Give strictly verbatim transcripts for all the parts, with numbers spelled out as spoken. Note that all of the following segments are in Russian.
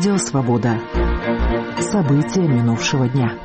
Радио Свобода. События минувшего дня.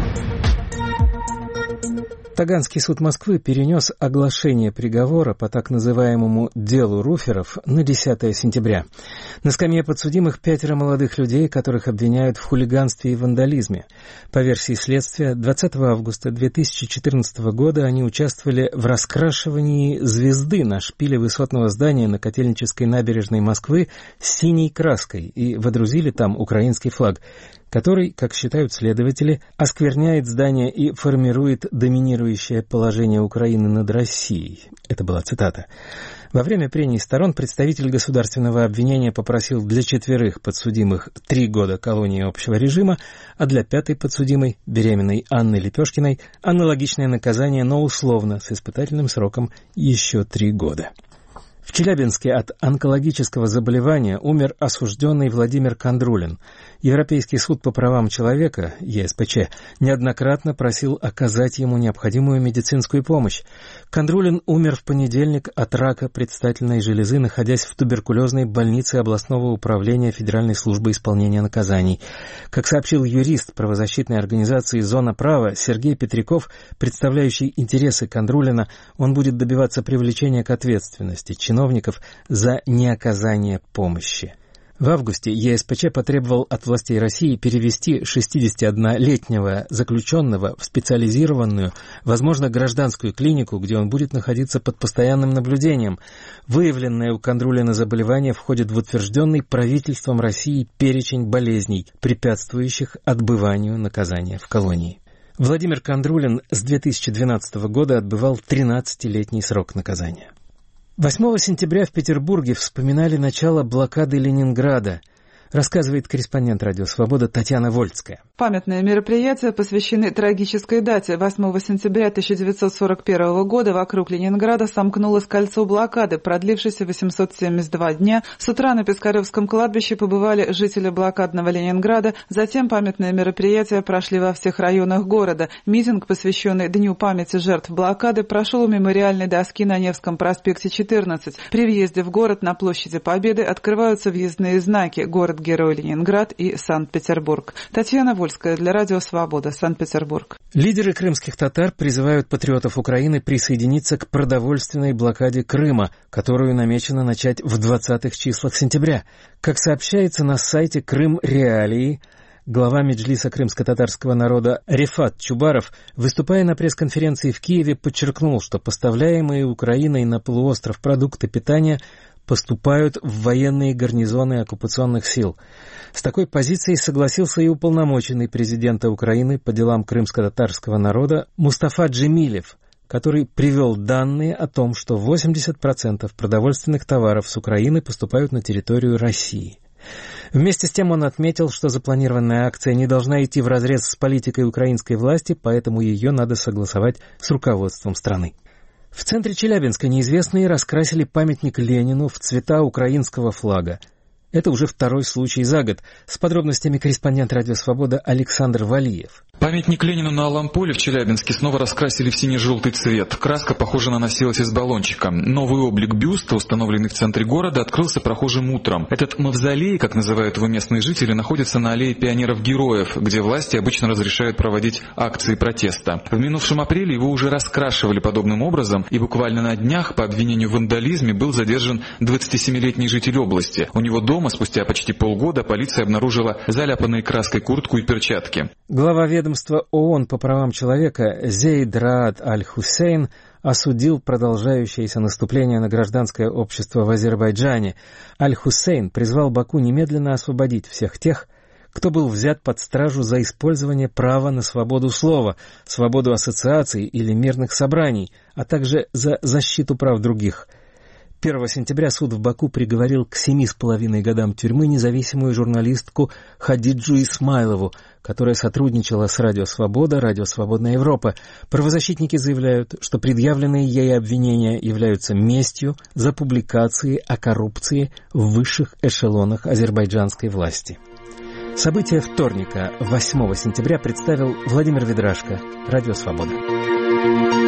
Таганский суд Москвы перенес оглашение приговора по так называемому «делу Руферов» на десятое сентября. На скамье подсудимых пятеро молодых людей, которых обвиняют в хулиганстве и вандализме. По версии следствия, двадцатого августа две тысячи четырнадцатого года они участвовали в раскрашивании звезды на шпиле высотного здания на Котельнической набережной Москвы с синей краской и водрузили там украинский флаг, который, как считают следователи, оскверняет здание и формирует доминирующее положение Украины над Россией. Это была цитата. Во время прений сторон представитель государственного обвинения попросил для четверых подсудимых три года колонии общего режима, а для пятой подсудимой, беременной Анны Лепешкиной, аналогичное наказание, но условно, с испытательным сроком еще три года. В Челябинске от онкологического заболевания умер осужденный Владимир Кондрулин. Европейский суд по правам человека, Е С П Ч, неоднократно просил оказать ему необходимую медицинскую помощь. Кондрулин умер в понедельник от рака предстательной железы, находясь в туберкулезной больнице областного управления Федеральной службы исполнения наказаний. Как сообщил юрист правозащитной организации «Зона права» Сергей Петряков, представляющий интересы Кондрулина, он будет добиваться привлечения к ответственности чиновников за неоказание помощи. В августе Е С П Ч потребовал от властей России перевести шестидесятиоднолетнего заключенного в специализированную, возможно, гражданскую клинику, где он будет находиться под постоянным наблюдением. Выявленное у Кондрулина заболевание входит в утвержденный правительством России перечень болезней, препятствующих отбыванию наказания в колонии. Владимир Кондрулин с две тысячи двенадцатого года отбывал тринадцатилетний срок наказания. восьмого сентября в Петербурге вспоминали начало блокады Ленинграда, рассказывает корреспондент «Радио Свобода» Татьяна Вольцкая. Памятные мероприятия посвящены трагической дате. восьмого сентября тысяча девятьсот сорок первого года вокруг Ленинграда сомкнулось кольцо блокады, продлившееся восемьсот семьдесят два дня. С утра на Пискаревском кладбище побывали жители блокадного Ленинграда. Затем памятные мероприятия прошли во всех районах города. Митинг, посвященный Дню памяти жертв блокады, прошел у мемориальной доски на Невском проспекте четырнадцать. При въезде в город на площади Победы открываются въездные знаки «Город-герой Ленинград» и «Санкт-Петербург». Татьяна Вольская для Радио Свобода, Санкт-Петербург. Лидеры крымских татар призывают патриотов Украины присоединиться к продовольственной блокаде Крыма, которую намечено начать в двадцатых числах сентября. Как сообщается на сайте Крым Реалии, глава Меджлиса крымско-татарского народа Рефат Чубаров, выступая на пресс-конференции в Киеве, подчеркнул, что поставляемые Украиной на полуостров продукты питания поступают в военные гарнизоны оккупационных сил. С такой позицией согласился и уполномоченный президента Украины по делам крымско-татарского народа Мустафа Джемилев, который привел данные о том, что восемьдесят процентов продовольственных товаров с Украины поступают на территорию России. Вместе с тем он отметил, что запланированная акция не должна идти вразрез с политикой украинской власти, поэтому ее надо согласовать с руководством страны. В центре Челябинска неизвестные раскрасили памятник Ленину в цвета украинского флага. Это уже второй случай за год. С подробностями корреспондент «Радио Свобода» Александр Валиев. Памятник Ленину на Алом поле в Челябинске снова раскрасили в сине-желтый цвет. Краска, похоже, наносилась из баллончика. Новый облик бюста, установленный в центре города, открылся прохожим утром. Этот мавзолей, как называют его местные жители, находится на аллее пионеров-героев, где власти обычно разрешают проводить акции протеста. В минувшем апреле его уже раскрашивали подобным образом, и буквально на днях по обвинению в вандализме был задержан двадцатисемилетний житель области. У него дома спустя почти полгода полиция обнаружила заляпанные краской куртку и перчатки. Глава ведомства ООН по правам человека Зейд Раад Аль-Хусейн осудил продолжающееся наступление на гражданское общество в Азербайджане. Аль-Хусейн призвал Баку немедленно освободить всех тех, кто был взят под стражу за использование права на свободу слова, свободу ассоциаций или мирных собраний, а также за защиту прав других. первого сентября суд в Баку приговорил к семи с половиной годам тюрьмы независимую журналистку Хадиджу Исмайлову, которая сотрудничала с Радио Свобода, Радио Свободная Европа. Правозащитники заявляют, что предъявленные ей обвинения являются местью за публикации о коррупции в высших эшелонах азербайджанской власти. События вторника, восьмого сентября, представил Владимир Ведрашко, Радио Свобода.